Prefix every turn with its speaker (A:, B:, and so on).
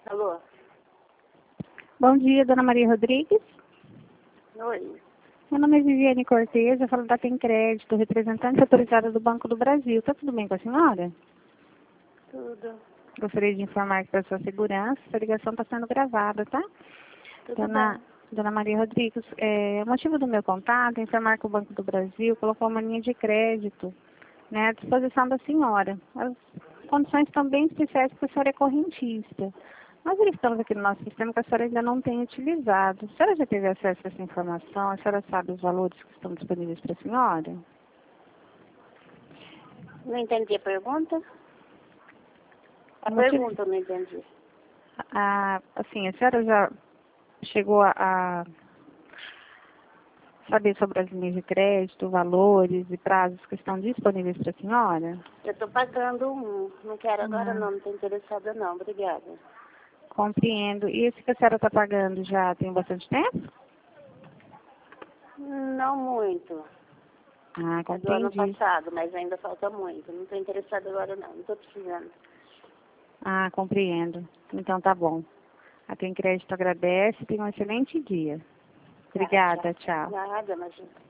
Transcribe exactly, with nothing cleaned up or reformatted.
A: Alô?
B: Bom dia, dona Maria Rodrigues.
A: Oi.
B: Meu nome é Viviane Cortez, eu falo da Tem Crédito, representante autorizada do Banco do Brasil. Está tudo bem com a senhora?
A: Tudo.
B: Gostaria de informar que, para sua segurança, essa ligação está sendo gravada, tá?
A: Tudo
B: Dona,
A: bem.
B: dona Maria Rodrigues, é, o motivo do meu contato é informar que o Banco do Brasil colocou uma linha de crédito, né, à disposição da senhora. As condições estão bem especiais porque a senhora é correntista. Nós verificamos aqui no nosso sistema que a senhora ainda não tem utilizado. A senhora já teve acesso a essa informação? A senhora sabe os valores que estão disponíveis para a senhora?
A: Não entendi a pergunta? A
B: O motivo-
A: pergunta eu não entendi.
B: Ah, assim, a senhora já chegou a, a saber sobre as linhas de crédito, valores e prazos que estão disponíveis para a senhora?
A: Eu estou pagando um. Não quero agora
B: Ah.
A: não, não estou interessada não. Obrigada.
B: Compreendo. E esse que a senhora está pagando já tem bastante tempo?
A: Não muito.
B: Ah,
A: É do ano
B: compreendi.
A: passado, mas ainda falta muito. Não estou interessada agora não. Não estou precisando.
B: Ah, compreendo. Então tá bom. A Tem Crédito agradece e tenha um excelente dia.
A: Tá,
B: Obrigada, tchau.
A: Nada, imagina.